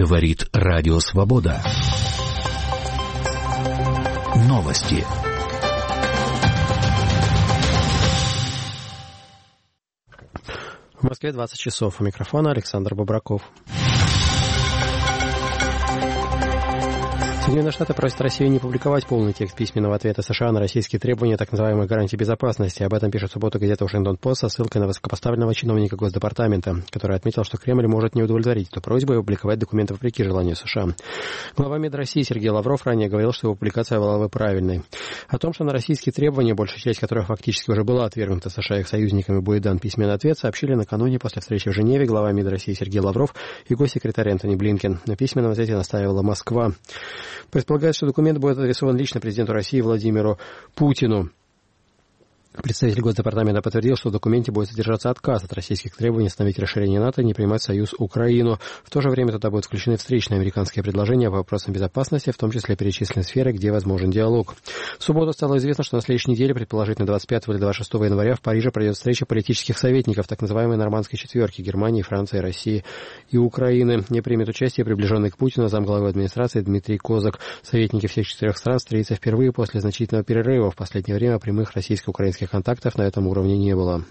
Говорит Радио Свобода. Новости. В Москве 20 часов. У микрофона Александр Бобраков. Соединенные Штаты просят Россию не публиковать полный текст письменного ответа США на российские требования так называемых гарантий безопасности. Об этом пишет в субботу газета «Вашингтон-Пост» со ссылкой на высокопоставленного чиновника Госдепартамента, который отметил, что Кремль может не удовлетворить эту просьбу и опубликовать документы вопреки желанию США. Глава МИД России Сергей Лавров ранее говорил, что его публикация была бы правильной. О том, что на российские требования, большая часть которых фактически уже была отвергнута США и их союзниками, будет дан письменный ответ, сообщили накануне после встречи в Женеве глава МИД России Сергей Лавров и госсекретарь Антони Блинкен. На письменном ответе настаивала Москва. Предполагается, что документ будет адресован лично президенту России Владимиру Путину. Представитель Госдепартамента подтвердил, что в документе будет содержаться отказ от российских требований остановить расширение НАТО и не принимать в союз Украину. В то же время туда будут включены встречные американские предложения по вопросам безопасности, в том числе перечислены сферы, где возможен диалог. В субботу стало известно, что на следующей неделе, предположительно 25 или 26 января, в Париже пройдет встреча политических советников так называемой нормандской четверки Германии, Франции, России и Украины. Не примет участие приближенный к Путину замглавы администрации Дмитрий Козак. Советники всех четырех стран встретятся впервые после значительного перерыва. В последнее время прямых российско-украинских контактов на этом уровне не было.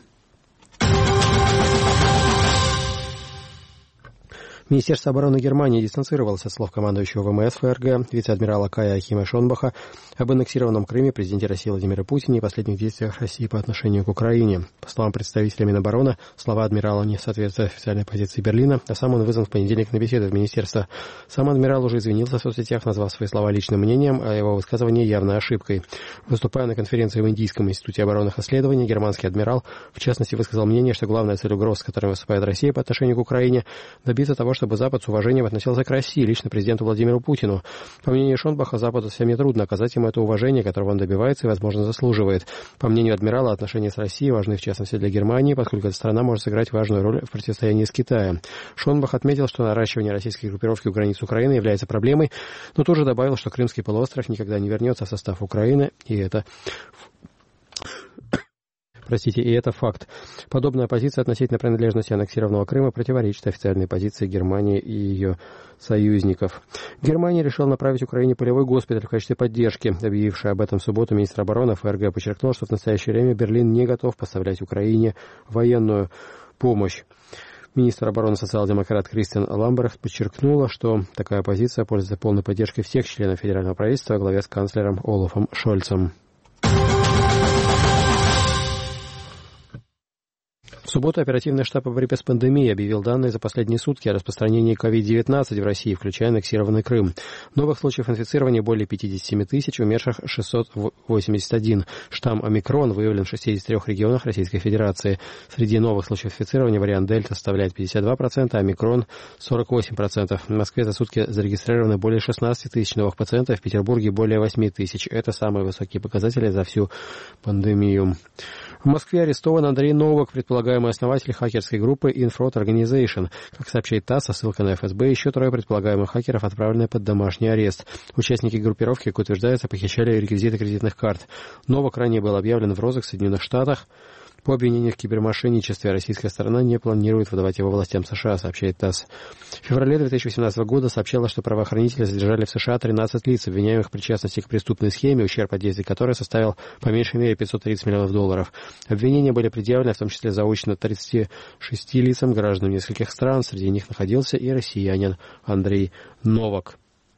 Министерство обороны Германии дистанцировалось от слов командующего ВМС ФРГ, вице-адмирала Кая Ахима Шонбаха, об аннексированном Крыме, президенте России Владимире Путине и последних действиях России по отношению к Украине. По словам представителя Минобороны, слова адмирала не соответствуют официальной позиции Берлина, а сам он вызван в понедельник на беседу в министерство. Сам адмирал уже извинился в соцсетях, назвав свои слова личным мнением, а его высказывание явной ошибкой. Выступая на конференции в Индийском институте оборонных исследований, германский адмирал, в частности, высказал мнение, что главная цель угроз, с которой выступает Россия по отношению к Украине, добиться того, чтобы Запад с уважением относился к России, лично президенту Владимиру Путину. По мнению Шонбаха, Западу совсем нетрудно оказать ему это уважение, которого он добивается и, возможно, заслуживает. По мнению адмирала, отношения с Россией важны, в частности, для Германии, поскольку эта страна может сыграть важную роль в противостоянии с Китаем. Шонбах отметил, что наращивание российской группировки у границ Украины является проблемой, но тут же добавил, что Крымский полуостров никогда не вернется в состав Украины, и это факт. Подобная позиция относительно принадлежности аннексированного Крыма противоречит официальной позиции Германии и ее союзников. Германия решила направить Украине полевой госпиталь в качестве поддержки. Объявивший об этом в субботу министр обороны ФРГ подчеркнул, что в настоящее время Берлин не готов поставлять Украине военную помощь. Министр обороны социал-демократ Кристиан Ламберт подчеркнула, что такая позиция пользуется полной поддержкой всех членов федерального правительства во главе с канцлером Олафом Шольцем. В субботу оперативный штаб по борьбе с пандемией объявил данные за последние сутки о распространении COVID-19 в России, включая аннексированный Крым. Новых случаев инфицирования более 57 тысяч, умерших 681. Штамм омикрон выявлен в 63 регионах Российской Федерации. Среди новых случаев инфицирования вариант дельта составляет 52%, а омикрон 48%. В Москве за сутки зарегистрированы более 16 тысяч новых пациентов, в Петербурге более 8 тысяч. Это самые высокие показатели за всю пандемию. В Москве арестован Андрей Новак, предполагаемый основатель хакерской группы Infront Organization. Как сообщает ТАСС, со ссылкой на ФСБ, еще трое предполагаемых хакеров отправлены под домашний арест. Участники группировки, как утверждается, похищали реквизиты кредитных карт. Новак ранее был объявлен в розыск в Соединенных Штатах. По обвинению в кибермошенничестве российская сторона не планирует выдавать его властям США, сообщает ТАСС. В феврале 2018 года сообщалось, что правоохранители задержали в США 13 лиц, обвиняемых в причастности к преступной схеме, ущерб от действий которой составил по меньшей мере $530 миллионов. Обвинения были предъявлены в том числе заочно 36 лицам, гражданам нескольких стран. Среди них находился и россиянин Андрей Новак.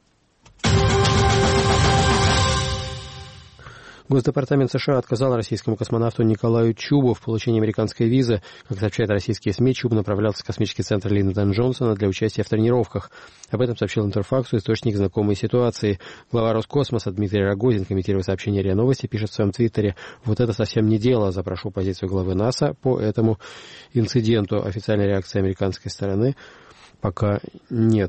Госдепартамент США отказал российскому космонавту Николаю Чубу в получении американской визы. Как сообщают российские СМИ, Чуб направлялся в космический центр Линдона Джонсона для участия в тренировках. Об этом сообщил Интерфаксу источник знакомой ситуации. Глава Роскосмоса Дмитрий Рогозин, комментируя сообщение РИА Новости, пишет в своем твиттере: «Вот это совсем не дело. Запрошу позицию главы НАСА по этому инциденту». Официальной реакции американской стороны пока нет.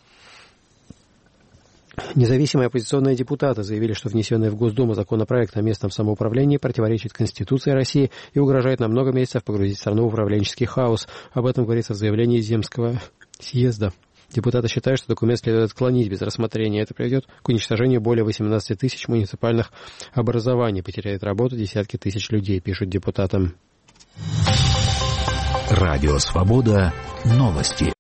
Независимые оппозиционные депутаты заявили, что внесенный в Госдуму законопроект о местном самоуправлении противоречит Конституции России и угрожает на много месяцев погрузить страну в управленческий хаос. Об этом говорится в заявлении Земского съезда. Депутаты считают, что документ следует отклонить без рассмотрения. Это приведет к уничтожению более 18 тысяч муниципальных образований. Потеряет работу десятки тысяч людей, пишут депутатам. Радио Свобода. Новости.